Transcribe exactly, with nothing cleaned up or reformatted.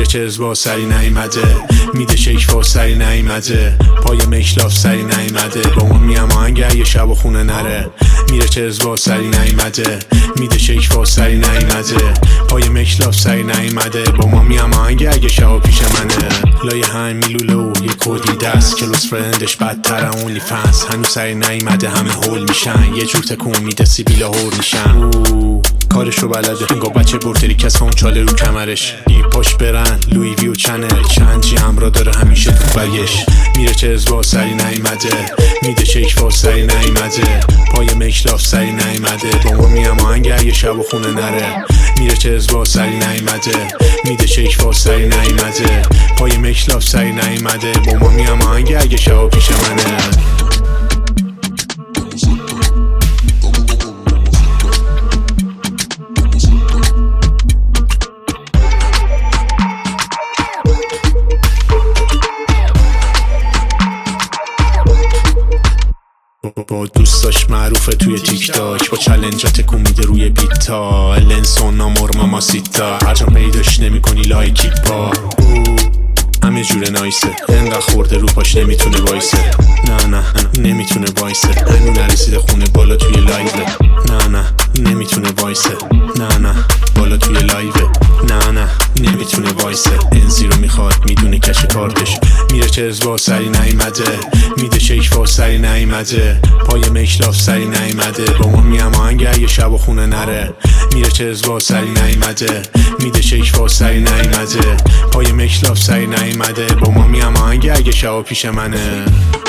میره چرز با سری نیمده، میده شیک با سری نیمده، پای مکلاف سری نیمده، با ما میام آهنگ یه شب و خونه نره. میره چرز با سری نیمده، میده شیک با سری نیمده، پای مکلاف سری نیمده، با ما میام آهنگ اگه شب پیش منه. لایه هم میلوله و یه کودی دست، کلوس فرندش بدتره اونلی فنس، هنوز سری نیمده همه هول میشن، یه جور تکون میده سیبیلا هور میشن. کارشو بلده انگار بچه برتری کس اون چاله رو کمرش، ای پاش برن لوی ویو چنل، چند جی همرا داره همیشه تو بگش. میره چرز با سری نیمده، میده شیک با سری نیمده، پای مکلاف سری نیمده، با ما میام آهنگ یه شب و خونه نره. میره چرز با سری نیمده، میده شیک با سری نیمده، پای مکلاف سری نیمده، با ما میام آهنگ اگه شب پیش منه. با دوستاش معروفه توی تیک تاک، با چلنجا تکون میده روی بیتا، لنسون نامور ماماسیتا، هر جا پیداش نمیکنی لایکی پا. همه جور نایسه، انقدر خورده رو پاش نمیتونه وایسه، نه نه نمیتونه وایسه، هنو نرسیده خونه بالا توی لایوه، نه نه نمیتونه وایسه، نه نه بالا توی لایوه، نه نه نمیتونه وایسه، انزی رو میخواد میدونه کش کارتش. میره چرز با سری نیمده، میده شیک با سری نیمده، پای مکلاف سری نیمده، با ما میام آهنگ یه شب و خونه نره. میره چرز با سری نیمده، میده شیک با سری نیمده، پای مکلاف سری نیمده، با ما میام آهنگ اگه شب پیش منه.